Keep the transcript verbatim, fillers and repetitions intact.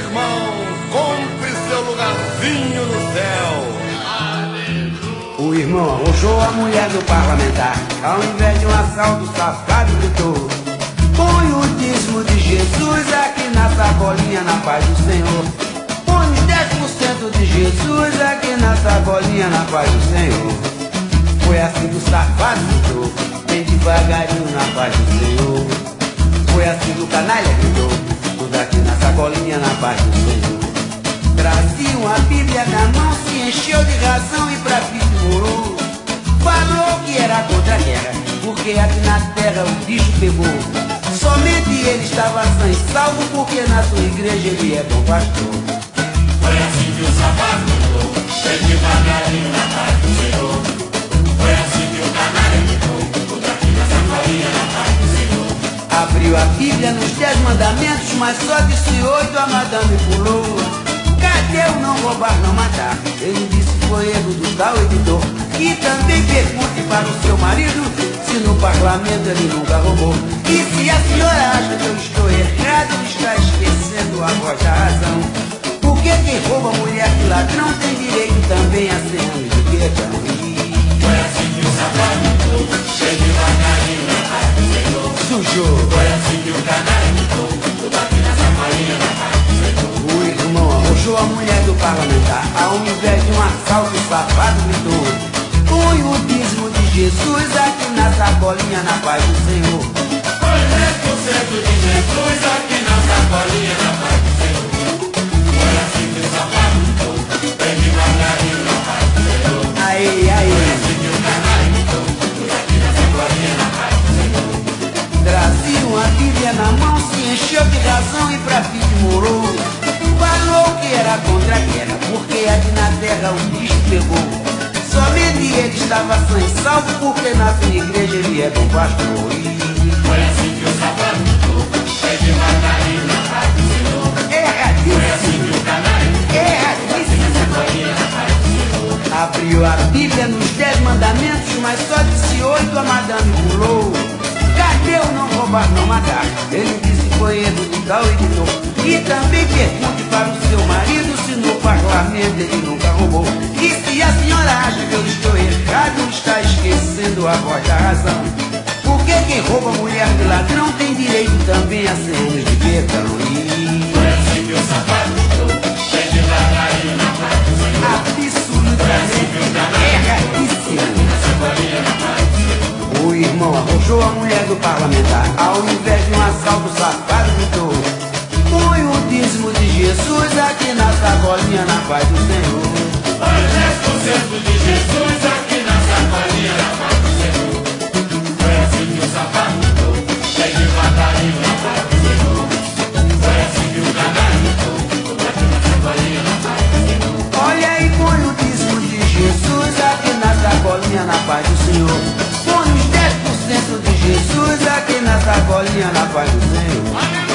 irmão, compre seu lugarzinho no céu. O irmão arrochou a mulher do parlamentar. Ao invés de um assalto, o safado gritou: põe o dízimo de Jesus aqui na sacolinha, na paz do Senhor. Põe os dez por cento de Jesus aqui na sacolinha, na paz do Senhor. Foi assim que o safado gritou, bem devagarinho, na paz do Senhor. Foi assim que o canalha gritou, tudo aqui na sacolinha, na paz do Senhor. Traziam a Bíblia na mão, se encheu de razão e pra pique morou. Falou que era contra a guerra, porque aqui na terra o bicho pegou. Somente ele estava sã e salvo, porque na sua igreja ele é bom pastor. Foi assim que o safado gritou, bem devagarinho, na paz do Senhor. Foi assim que o canalha gritou, tudo aqui na sacolinha, na paz do Senhor. Abriu a Bíblia nos dez mandamentos, mas só disse oito, a madame pulou. Cadê o não roubar, não matar? Ele disse foi erro do tal editor. E também pergunte para o seu marido se no parlamento ele nunca roubou. E se a senhora acha que eu estou errado, está esquecendo a voz da razão. Porque quem rouba mulher de ladrão tem direito também a ser anjo de perdão. Foi assim que o safado gritou, bem devagarinho, na paz do Senhor. Sujou. Foi assim que o canalha gritou, tudo aqui na sacolinha, na paz do Senhor. O irmão arrochou a mulher do parlamentar. Ao invés de um assalto, o safado gritou: põe o dízimo de Jesus aqui na sacolinha, na paz do Senhor. Põe dez por cento de Jesus aqui na sacolinha, na paz do Senhor. Foi assim que o safado gritou, bem devagarinho, na paz do Senhor. Aí, Foi aí. assim que o canalha gritou, tudo aqui na sacolinha, na paz do Senhor. Traziam a Bíblia na mão, se encheu de razão e pra pique morou. Falou que era contra a guerra, porque aqui na terra o bicho pegou. Somente ele estava sã e salvo, porque na sua igreja ele é bom pastor. Foi assim que o safado gritou, bem devagarinho, na paz do Senhor. Foi assim Erradíssimo, que o canalha gritou, erradíssimo. na sacolinha, na paz do Senhor. Abriu a Bíblia nos dez mandamentos, mas só disse oito, a madame pulou. Cadê o não roubar, não matar? Ele disse foi erro do tal editor. E também pergunte para o seu marido se no parlamento ele nunca roubou. E se a senhora acha que eu estou errado, está esquecendo a voz da razão. Porque quem rouba mulher de ladrão tem direito também a ser homem de perdão. E Foi assim que o safado gritou, bem devagarinho, na paz do Senhor. absolutamente erradíssimo. Na sacolinha, na paz do Senhor. O irmão arrochou a mulher do parlamentar. Ao invés de um assalto, o safado gritou: põe o dízimo de Jesus aqui na sacolinha, na paz do Senhor. Põe dez por cento de Jesus aqui na sacolinha, na paz do Senhor. Foi assim que o safado gritou, bem devagarinho, na paz do Senhor. Foi assim que o canalha gritou, tudo aqui na sacolinha, na paz do Senhor. Olha aí, põe o dízimo de Jesus aqui na sacolinha, na paz do Senhor. Põe os dez por cento de Jesus aqui na sacolinha, na paz do Senhor.